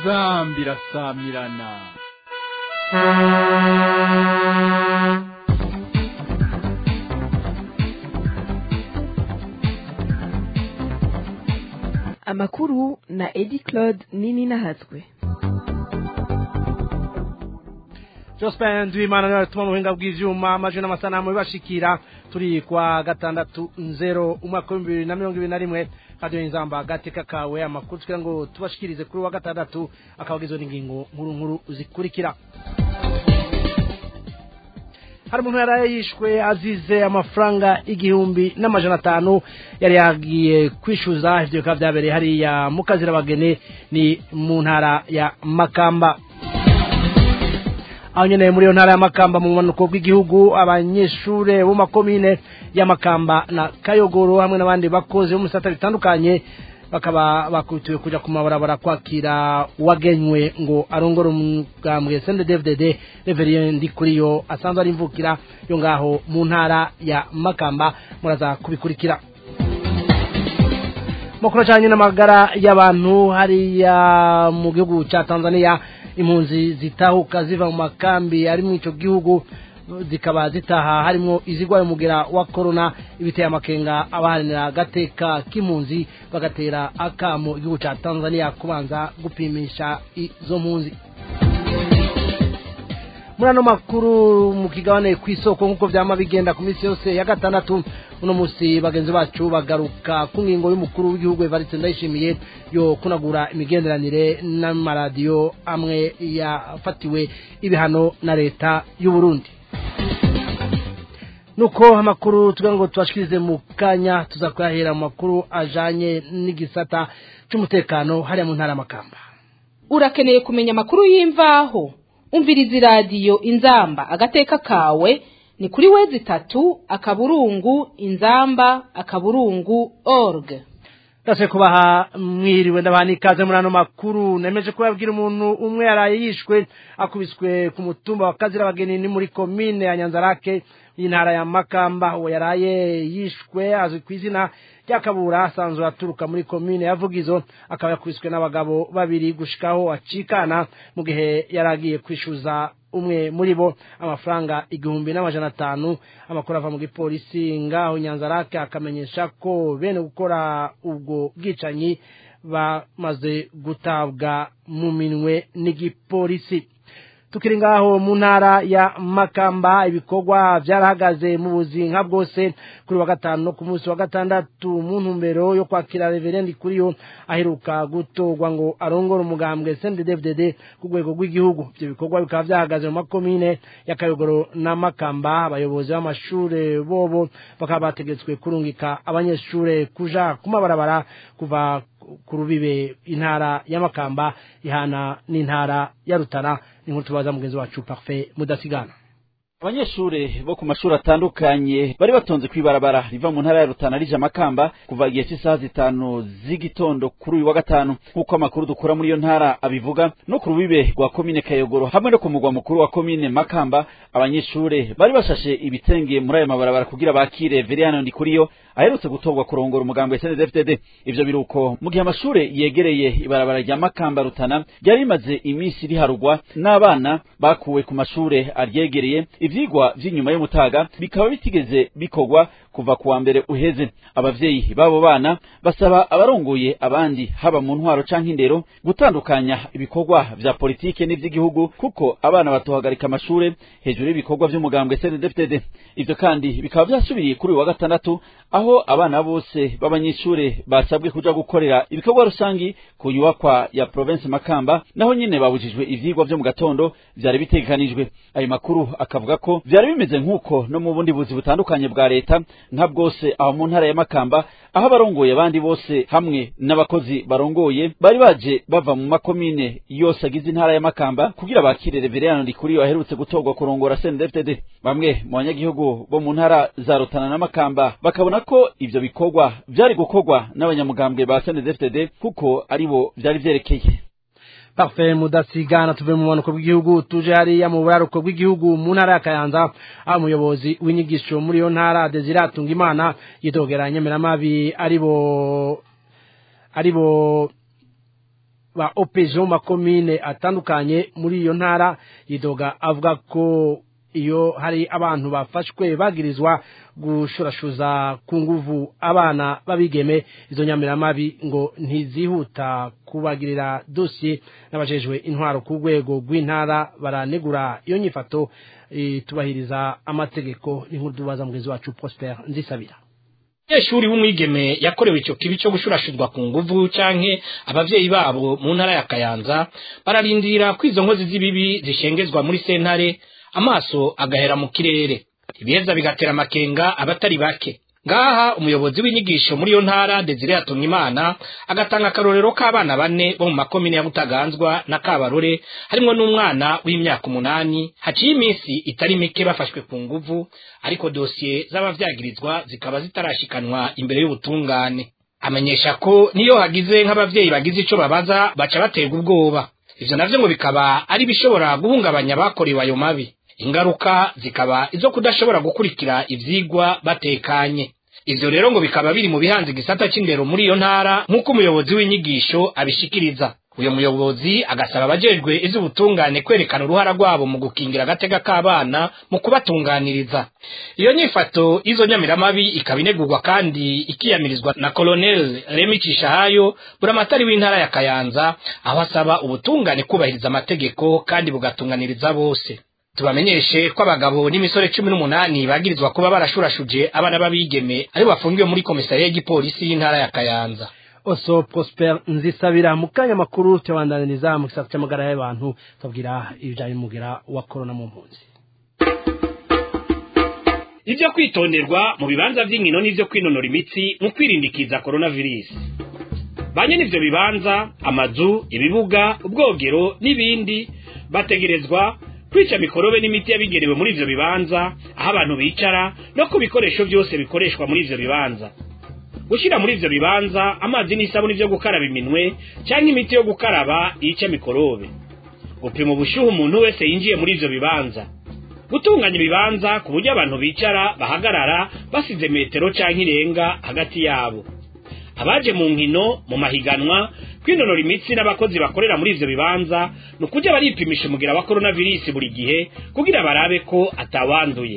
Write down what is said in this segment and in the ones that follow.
inzamba irasamirana. Amakuru na Edi Claude Nini Nahatswe. Jospin Duimana na tuma muhinga bw'ivyuma amaje n'amasanamu bibashikira turi kwa 6-0 umwaka wa 2021 radio inzamba gateka kawe amakuru twira ngo tubashikirize kuri wa gatandatu akabagizwe n'ingingo nkuru zikurikira. Hari umuntu yarayishwe azize amafaranga 1,500 yari yagiye kwishuza ivyo bikaba byabereye hariya mu kazira bagene ni mu ntara ya Makamba. Aho nyene muri yo ntara ya Makamba mu manuko bw'igihugu abanyeshure bo makomine ya Makamba na Kayogoro hamwe n'abandi bakoze bo mu sata bitandukanye bakaba bakutiwe kuja ku mabarabara kwakira wagenywe ngo arongora umugambwe CNDD-FDD Reverien Ndikuriyo asanzwe ari imvukira yo ngaho mu ntara ya Makamba muraza kubikurikira. Makuru cyane n'amagara y'abantu hariya mu gihugu ca Tanzania impunzi zitahuka ziva mu makambi ari mu ico gihugu zikaba zitaha harimo izigwaye umugera wa corona ibiteye amakenga abaharanira gateka k'impunzi bagatera akamo igihugu ca Tanzania kubanza gupimisha izo mpunzi. Murano makuru mu kigabane kw'isoko nkuko vyama bigenda ku minsi yose ya gatandatu uno musi bagenzi bacu bagaruka ku ngingo y'umukuru w'igihugu Evariste Ndayishimiye yo kunagura imigenderanire n'amaradiyo amwe yafatiwe ibihano na leta y'u Burundi. Nuko amakuru tugango tubashikirize mu kanya tuzakwahera mu makuru ajanye n'igisata cy'umutekano hariya mu ntara Makamba. Urakeneye kumenya amakuru y'imvaho umviriza radio inzamba agateka kawe ni kuri wezi 3 akaburungu inzamba akaburungu org. Dase kubaha mwiriwe ndabani kaze murano makuru nemeje kubabwira umuntu umwe yaraye yishwe akubiswe ku mutumba wa Kazira bageni ni muri commune ya Nyanzarake y'intara ya Makamba uwo yaraye yishwe azwi kwizina ryakabura asanzwe aturuka muri commune ya Vugizo akaba yakubiswe n'abagabo babiri gushikaho acikana mu gihe yaragiye kwishuza umwe muri bo amafaranga 1,500 amakuru ava mu gipolisi ngaho Nyanzarake akamenyesha ko bene gukora ubwo bwicanyi bamaze gutabwa mu minwe n'igipolisi. Tukiri ngaho mu ntara ya Makamba ibikorwa byarahagaze mu buzinga bwose kuri wa gatanu no ku munsi wa gatandatu mu ntumbero yo kwakira Reverend Ndikuriyo aheruka gutogwa ngo arongora umugambwe CNDD-FDD ku rwego rw'igihugu. Ibyo bikorwa bikaba byahagaze mu makomine ya Kayogoro na Makamba abayobozi b'amashure bobo bakaba bategetswe kurungika abanyeshure kuja kumabarabara kuva ku rubibe intara ya Makamba ihana n'intara ya Rutana. Inkuru tubaza mugenzi wacu Parfait Mudasigana. Abanyeshure bo ku mashuri atandukanye bari batonze kwibarabara riva mu ntara ya Rutana rija Makamba kuva igihe cy'isaha 5 z'igitondo kuri uyu wa gatanu nkuko amakuru dukura muri iyo ntara abivuga no ku rubibe rwa komine Kayogoro hamwe no ku mugwa mukuru wa komine Makamba abanyeshure bari bashashe ibitenge muri ayo mabarabara kugira bakire Veriano Ndikuriyo aherutse gutogwa kurongora umugambwe CNDD-FDD. Ivyo biruko mu gihe amashure yegereye ibarabara rya Makamba Rutana yari imaze iminsi riharugwa n'abana bakuwe ku mashure aryegereye ivyigwa vy'inyuma y'umutaga bikaba bitigeze bikogwa kuva kuwa mbere uheze. Abavyeyi babo bana basaba abarongoye abandi haba mu ntwaro canke indero gutandukanya ibikorwa vya politike n'ivy'igihugu kuko abana batohagarika amashure hejuru y'ibikorwa vy'umugambwe CNDD-FDD. Ivyo kandi bikaba vyasubiriye kuri wa gatandatu aho abana bose b'abanyeshure basabwe kuja gukorera ibikorwa rusangi ku nyubakwa ya province Makamba naho nyine babujijwe ivyigwa vyo mu gatondo vyari bitegekanijwe. Ayo makuru akavuga ko vyari bimeze nkuko no mu bundi buzi butandukanye bwa leta nka bwose aho mu ntara ya Makamba aho barongoye abandi bose hamwe n'abakozi barongoye bari baje bava mu makomine yose agize intara ya Makamba kugira bakire Reverend Ndikuriyo aherutse gutogwa kurongora CNDD-FDD. Bamwe mu banyagihugu bo mu ntara za Rutana na Makamba bakabona ko ivyo bikorwa vyari gukorwa n'abanyamugambwe ba CNDD-FDD kuko aribo vyari vyerekeye. Parfait Mudasigana tuve mu manuko bw'igihugu tuje hariya mu buraruko bw'igihugu mu ntara ya Kayanza aho umuyobozi w'inyigisho muri yo ntara Desire Atungimana yitogeranye Nyemeramabi aribo ba OPG mu makomine atandukanye muri iyo ntara yidoga avuga ko iyo hari abantu bafashwe bagirizwa gushurashuza ku nguvu abana babigeme izo nyamiramabi ngo ntizihuta kubagirira dossier n'abajejwe intwaro ku rwego rw'intara baranegura iyo nyifato tubahiriza amategeko n'inkuru dubaza mugenzi wacu Prosper Nzisabira. Yeshuri w'umwigeme yakorewe ico kibi cyo gushurashuzwa ku nguvu canke abavyeyi babo mu ntara ya Kayanza bararindira kwizo nkozi z'ibibi zishengezwa muri sentare amaso agahera mu kirere ibiheza bigatera amakenga abatari bake ngaha umuyobozi w'inyigisho muri yo ntara Desire Hatungimana agatanga akarorero k'abana bane bo mu makomine ya Butaganzwa na Kabarore harimo n'umwana w'imyaka 8 haciye iminsi itari mike bafashwe ku nguvu ariko dossier z'abavyagirizwa zikaba zitarashikanwa imbere y'ubutungane amenyesha ko niyo hagize nk'abavyeyi bagize ico babaza baca baterwa ubwoba ivyo navyo ngo bikaba ari bishobora guhungabanya bakorewe ayo mabi ingaruka zikaba izo kudashobora gukurikira ivyigwa batekanye ivyo rero ngo bikaba biri mu bihanze gisata c'indero muri iyo ntara nk'uko umuyobozi w'inyigisho abishikiriza uyo muyobozi agasaba abajejwe iz'ubutungane kwerekana uruhara rwabo mu gukingira agateka k'abana mu kubatunganiriza iyo nyifato izo nyamiramabi ikabinegurwa kandi ikiyamirizwa na Colonel Remy Cishahayo buramatari w'intara ya Kayanza aho asaba ubutungane kubahiriza amategeko kandi bugatunganiriza bose tubamenyeshe ko abagabo n'imisore 18 bagirizwa kuba barashurashuje abana babigeme ari bafungiwe muri komisariya y'igipolisi y'intara ya Kayanza. Oso Prosper Nzisabira mukanya makuru cyabandaniriza mu gisata cy'amagara y'abantu tubwira ibijanye n'umugera wa corona mu mpunzi. Ivyo kwitonderwa mu bibanza vy'inkino n'ivyo kwinonora imitsi mu kwirindikiza coronavirus. Banye n'ivyo bibanza amazu ibibuga ubwogero n'ibindi bategerezwa kwica mikorobe n'imiti yabigerewe muri ivyo bibanza aho abantu bicara no ku bikoresho byose bikoreshwa muri ivyo bibanza gushira muri ivyo bibanza amazi n'isabuni byo gukaraba iminwe cyangwa imiti yo gukaraba yica mikorobe gupima ubushuhe umuntu wese yinjiye muri ivyo bibanza gutunganya ibibanza ku buryo abantu bicara bahagarara basize metero canke irenga hagati yabo abaje mu nkino mu mahiganwa kwinonora imitsi n'abakozi bakorera muri ivyo bibanza no kujya baripimisha umugera wa coronavirus buri gihe kugira barabe ko atawanduye.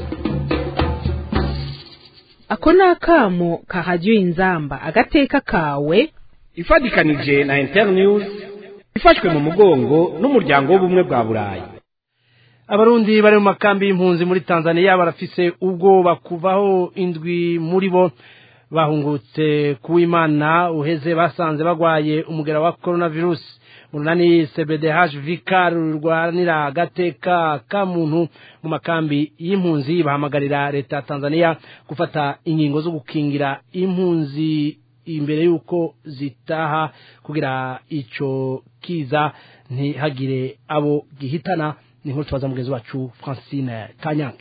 Ako nakamo kahajyo inzamba agateka kawe ifadikanije na Internews ifashwe mu mugongo n'umuryango w'ubumwe bwa Burayi. Abarundi bari mu makambi y'impunzi muri Tanzania barafise ubwoba kuvaho indwi muri bo bahungutse kuwimana uheze basanze bagwaye umugera wa coronavirus munani CBDH Vicar rwanira agateka ka muntu mu makambi y'impunzi bahamagarira leta ya Tanzania gufata ingingo zo gukingira impunzi imbere yuko zitaha kugira ico kiza ntihagire abo gihitana ni nkuru twaza mugezi wacu Francine Kanyange.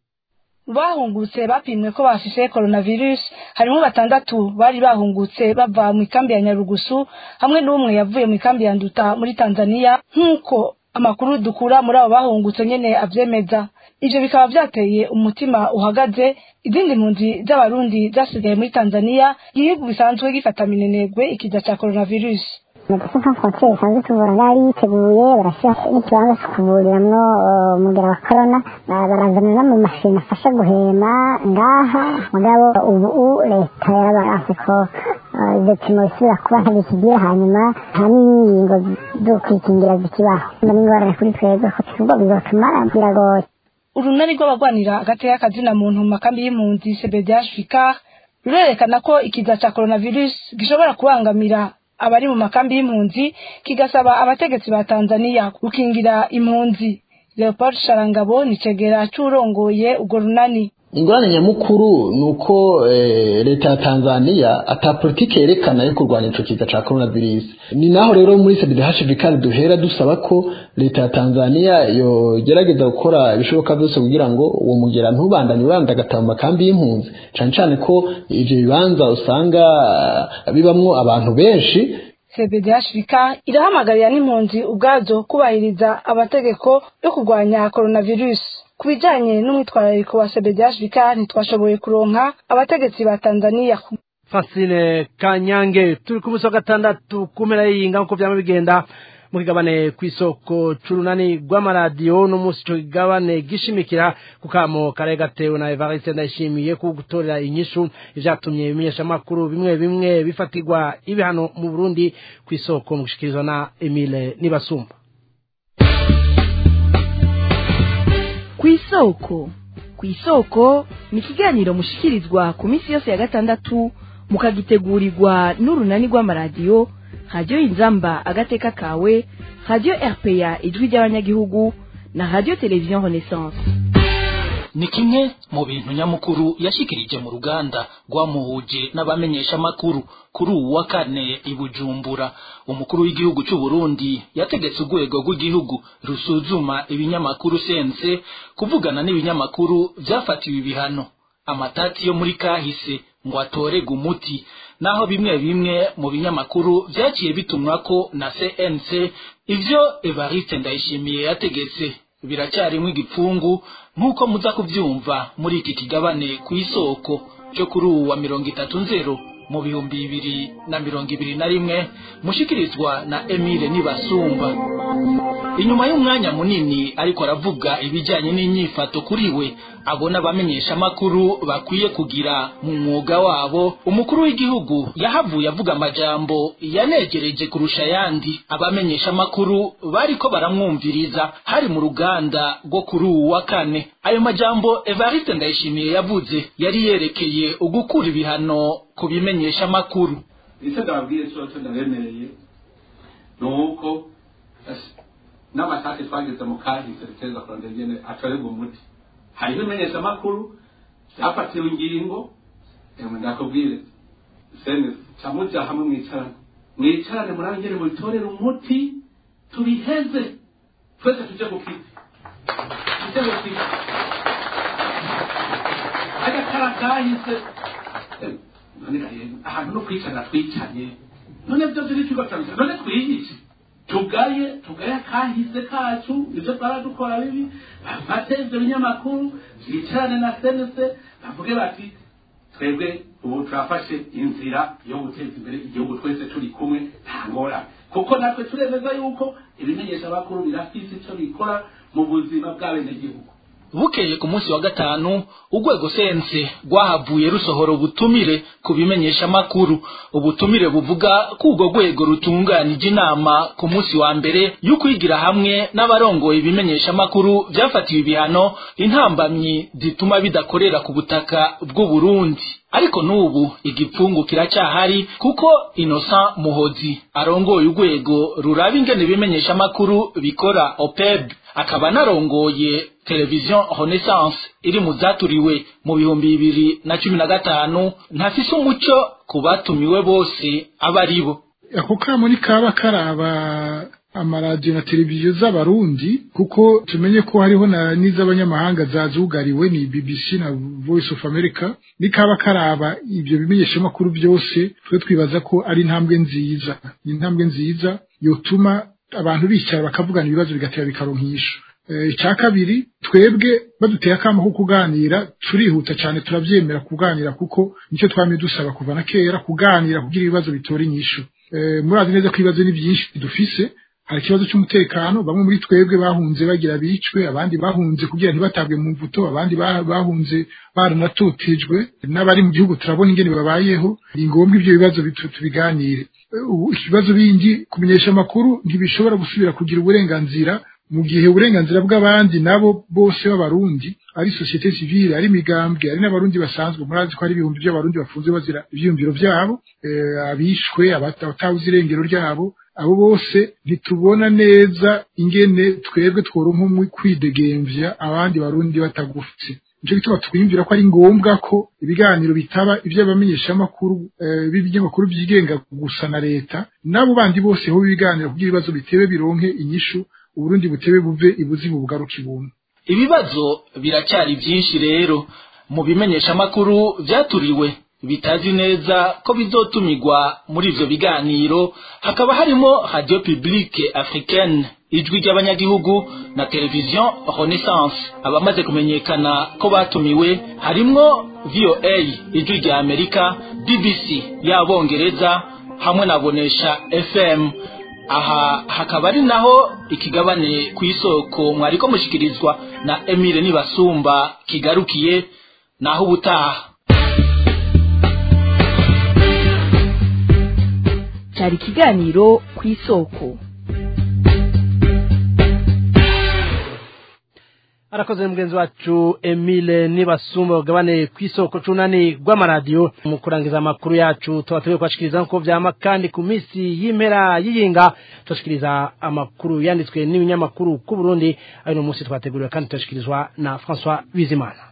Bahungutse bapimwe ko bafise coronavirus harimo 6 bari bahungutse bava mu ikambi ya Nyarugusu hamwe n'umwe yavuye mu ikambi ya Nduta muri Tanzania nkuko amakuru dukura muri abo bahungutse nyene avyemeza. Ivyo bikaba vyateye umutima uhagaze izindi mpunzi z'abarundi zasigaye muri Tanzania igihugu bisanzwe gifata minenegwe ikiza ca coronavirus. Medecins Sans Frontières isanzwe tubura bari yiteguye barashira n'ikibanza cyo kuvuriramwo umugera wa corona barazana mu mashini afasha guhema ngaha mugabo ubu leta yarabaranse ko ibipimo bisubira kuba ntabikigira hanyuma nta n'ingingo zo kwikingira zikibaho n'ingorane kuri twebwe ko tubwo bizotuma biragoye. Urunani rw'abagwanira agateka kazina muntu mu makambi y'impunzi CBDH Vicar rurerekana ko ikiza ca coronavirus gishobora kubangamira abari mu makambi y'impunzi kigasaba abategetsi ba Tanzania gukingira impunzi. Leopold Sharangabo ni cegera curongoye ugo runani. Ingorane nyamukuru nuko leta ya Tanzania ata politike yerekana yo kurwanya ico kiza ca coronavirus. Ni naho rero muri CBDH Vicar duhera dusaba ko leta ya Tanzania yo gerageza gukora ibishoboka byose kugira ngo uwo mugera ntubandanye urandagata mu makambi y'impunzi cyane cyane ko ivyo bibanza usanga bibamwo abantu benshi. CBDH Vicar irahamagarira n'impunzi ubwazo kubahiriza abategeko yo kurwanya coronavirus. Kubijanye n'umwitwarariko wa CBDH Vicar ntitwashoboye kuronka abategetsi ba Tanzania. Fasine Kanyange. Turi ku buso gatandatu kumera yinga nko vyama bigenda mu kigabane kw'isoko c'urunani rw'amaradiyo n'umunsi ico kigabane gishimikira kukamo kare gatewe na Evariste Ndayishimiye ku gutorera inyishu ivyatumye ibimenyesha makuru bimwe bimwe bifatirwa ibihano mu Burundi kw'isoko mu gushikirizwa na Emile Nibasumba. Kw'isoko ni ikiganiro mushikirizwa ku minsi yose ya gatandatu mukagitegurirwa n'urunani rw'amaradiyo Radio Inzamba agateka kawe, Radio RPA ijwi ry'abanyagihugu na Radio Television Renaissance. Ni kimwe mu bintu nyamukuru yashikirije mu ruganda rwamuhuje n'abamenyesha makuru kuri uwa kane i Bujumbura. Umukuru w'igihugu cy'u Burundi yategetse urwego rw'igihugu rusuzuma ibinyamakuru sense kuvugana n'ibinyamakuru vyafatiwe ibihano amatati yo muri kahise ngo atorega umuti, naho bimwe bimwe mu binyamakuru vyaciye bitumwako na CNC. Ivyo Evariste Ndayishimiye yategetse biracyarimo igipfungu nk'uko muza kuvyumva muri iki kigabane kw'isoko cyo kuri uwa 30 mu 2021 mushikirizwa na Emile Nibasumba. Inyuma y'umwanya munini ariko aravuga ibijyanye n'inyifato kuri we abona abamenyesha makuru bakwiye kugira mu mwuga wabo, umukuru w'igihugu yahavuye avuga amajambo yanegereje kurusha yandi abamenyesha makuru bariko baramwumviriza hari mu ruganda rwo kuri uwa kane. Ayo majambo Evariste Ndayishimiye yavuze yari yerekeye ugukura ibihano ku bimenyesha makuru. Ise ndababwiye cyo ndaremereye nuko n'amatake twagize mu kahise biteza kurondera ingene atorerwa umuti. Hari ibimenyesha amakuru byafatiwe ingingo ndakubwire sene camuja hamwe mwicarane murangere mu bitorera umuti tubiheze twese tuje gukiti aga karakahise ahantu no kwicara twicanye none byo ziri cyuko cyane none twiyice tugaye kahise kacu ibyo twaradukora bibi bafate ibyo binyamakuru bicarane na senese bavuge bati twebwe ubu turafashe inzira yo guteza imbere igihugu twese turi kumwe nta ngorane, kuko natwe turemeza yuko ibimenyesha bakuru birafise icyo bikora mu buzima bw'abenegihugu. Bukeye ku munsi wa gatanu urwego sense rwahavuye rusohora ubutumire ku bimenyesha makuru. Ubutumire buvuga ko urwo rwego rutunganije inama ku munsi wa mbere y'ukwigira hamwe n'abarongoye ibimenyesha makuru vyafatiwe ibihano intambamyi zituma bidakorera ku butaka bw'u Burundi. Ariko n'ubu igipfungu kiracyahari kuko Innocent Muhozi arongoye urwego ruraba ingene ibimenyesha makuru bikora OPEB akaba narongoye Television Renaissance iri mu zaturiwe mu 2015 ntafise umuco kubatumiwe bose abaribo. Ako kamo ni kaba karaba amaradiyo na televiziyo z'abarundi, kuko tumenye ko hariho na n'iz'abanyamahanga zazugariwe ni BBC na Voice of America. Ni kaba karaba ibyo bimenyesha makuru byose twe twibaza ko ari intambwe nziza yotuma abantu bicara bakavugana ibibazo bigatera bikaronkisha. Icya kabiri, twebwe baduteye akamo ko kuganira turihuta cyane, turabyemera kuganira kuko nicyo twamye dusaba kuva na kera, kuganira kugira ibibazo bitora inyishu. Murazi neza ko ibibazo ni byinshi dufise. Hari ikibazo cy'umutekano, bamwe muri twebwe bahunze bagira bicwe, abandi bahunze kugira ntibatabwe mu mvuto, abandi bahunze baranatotejwe, n'abari mu gihugu turabona ingene babayeho. Ni ngombwa ibyo bibazo tubiganire. Ikibazo bindi kumenyesha amakuru ntibishobora gusubira kugira uburenganzira mu gihe uburenganzira bw'abandi nabo bose b'abarundi ari societe civile, ari migambwe, ari n'abarundi basanzwe. Murazi ko ari ibihumbi by'abarundi bafunze bazira ivyumviro vyabo, abishwe, abatabuze irengero ryabo. Abo bose ntitubona neza ingene twebwe tworonka mu kwidegemvya abandi barundi batagufite. Nico gituma twiyumvira ko ari ngombwa ko ibiganiro bitaba ivy'abamenyesha makuru b'ibinyamakuru byigenga gusa na leta, nabo bandi bose ho ibiganiro kugira ibibazo bitebe bironke inyishu, Uburundi butebe buve ibuzi mu bugaruka ibuntu. Ibibazo biracyari byinshi rero mu bimenyesha makuru vyaturiwe bitazi neza ko bizotumigwa muri ivyo biganiro. Hakaba harimo Radio Publique Africaine ijwi ry'abanyagihugu na Television Renaissance. Abamaze kumenyekana ko batumiwe harimwo VOA ijwi rya Amerika BBC y'abongereza hamwe na Bonesha FM. Aha hakaba ari naho ikigabane ku isoko mwariko mushikirizwa na Emile Nibasumba kigarukiye naho ubutaha. Cyari ikiganiro ku isoko. Arakoze mugenzi wacu Emile Nibasumba ugabane ku isoko cunani rw'amaradio mu kurangiza amakuru yacu twatuye kwashikiriza nko vyama kandi ku misi y'impera yiyinga twashikiriza amakuru yanditswe n'ibinyamakuru ku Burundi ari no musi twateguriwe kandi twashikirizwa na François Bizimana.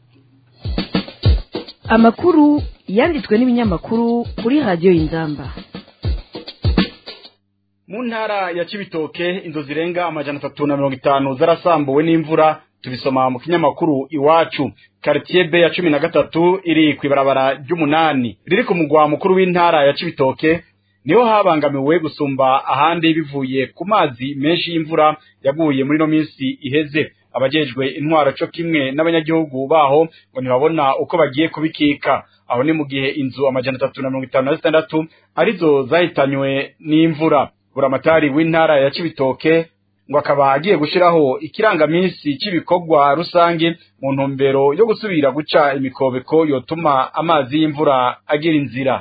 Amakuru yanditswe n'ibinyamakuru kuri radio Inzamba. Mu ntara ya Cibitoke inzo zirenga amajana 350 zarasambuwe n'imvura tubisoma mu kinyamakuru Iwacu. Quartier B ya 13 iri kwibarabara ry'umunani riri ku mugwa mukuru w'intara ya Cibitoke niho habangamiwe gusumba ahandi bivuye ku mazi menshi y'imvura yaguye muri no minsi iheze. Abajejwe intwaro cyo kimwe n'abanyagihugu baho ngo ntibabona uko bagiye kubikika. Aho ni mu gihe inzu amajana 356 arizo zahitanywe n'imvura. Buramatari w'intara ya Cibitoke ngo akaba agiye gushiraho ikirangamisi cy'ibikorwa rusange mu ntumbero yo gusubira guca imikobeko yotuma amazi y'imvura agira inzira.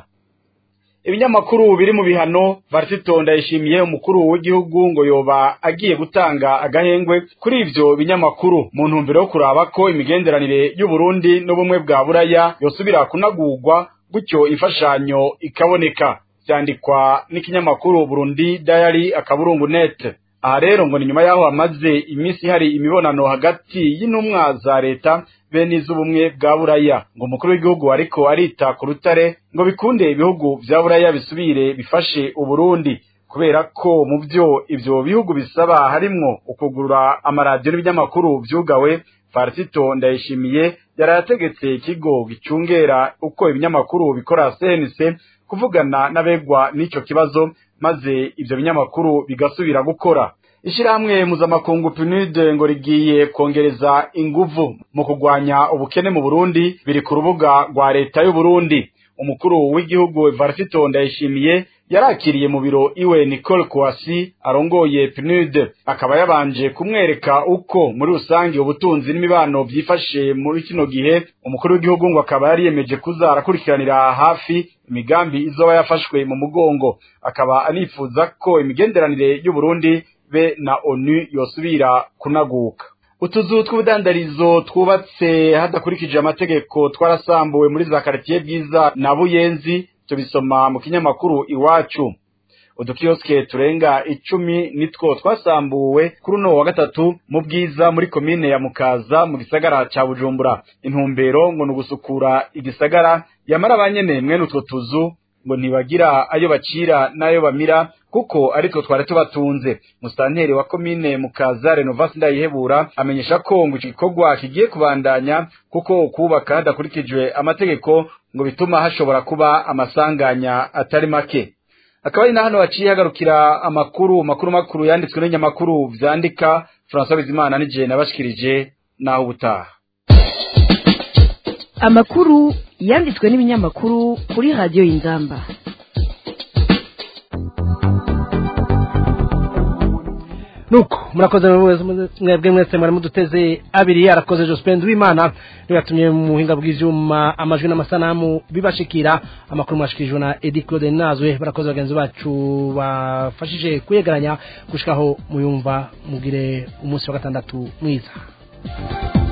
Ibinyamakuru biri mu bihano Varsito Ndayishimiye umukuru w'igihugu ngo yoba agiye gutanga agahengwe kuri ivyo binyamakuru mu ntumbero yo kuraba ko imigenderanire y'u Burundi n'ubumwe bwa Buraya yosubira kunagurwa gutyo imfashanyo ikaboneka. Byandikwa n'ikinyamakuru Burundi Diary akaburungu net. Aha rero ngo ni nyuma yaho amaze imisi hari imibonano hagati y'intumwa za leta bene iz'ubumwe bwa Buraya ngo umukuru w'igihugu ariko arita ku rutare ngo bikunde ibihugu vya Buraya bisubire bifashe Uburundi kubera ko mu byo ivyo bihugu bisaba harimwo ukugurura amaradiyo n'ibinyamakuru vyugawe. Varsito Ndayishimiye yarategetse ikigo gicungera uko ibinyamakuru bikora CNC kuvugana n'abegwa n'ico kibazo maze ivyo binyamakuru bigasubira gukora. Ishiramwe mpuzamakungu PNUD ngo rigiye kongereza inguvu mu kugwanya ubukene mu Burundi biri ku rubuga rwa leta y'u Burundi. Umukuru w'igihugu Varsito Ndayishimiye yarakiriye mu biro iwe Nicole Kwasi arongoye PNUD akaba yabanje kumwereka uko muri rusange ubutunzi n'imibano byifashe muri kino gihe. Umukuru w'igihugu ngo akaba yari yemeje kuzarakurikiranira hafi imigambi izoba yafashwe mu mugongo, akaba anifuza ko imigenderanire y'u Burundi be na ONU yosubira kunaguka. Utuzu tw'ubudandarizo twubatse hadakurikije amategeko twarasambuwe muri za quartier Bwiza na Buyenzi tubisoma mu kinyamakuru Iwacu. Udukioske turenga 10 nitwo twasambuwe kuri no wa gatatu mu Bwiza muri komine ya Mukaza mu gisagara ca Bujumbura. Intumbero ngo nugusukura igisagara yamara abanyene mwene utwo tuzu ngo ntibagira ayo bacira nayo bamira kuko ariko tware tubatunze. Musanteri wa komine Mukaza Renovasi Ndayihebura amenyesha ko ngo igikorwa kigiye kubandanya kuko kubaka hadakurikijwe amategeko ngo bituma hashobora kuba amasanganya atari make. Akaba ari na hano waciye hagarukira makuru yanditswe n'inyamakuru vyandika. François Bizimana nije nabashikirije naho ubutaha. Amakuru yanditswe n'ibinyamakuru kuri radio Inzamba. Nuko murakoze mwebwe mwese mwari muduteze abiri. Arakoze Jospin Duimana niwe yatumye mu buhinga bw'ivyuma amajwi n'amasanamu bibashikira. Amakuru mwashikirijwe na Edi Claude Nazwe. Barakoze bagenzi bacu bafashije kuyegeranya gushikaho muyumva. Mugire umunsi wa gatandatu mwiza.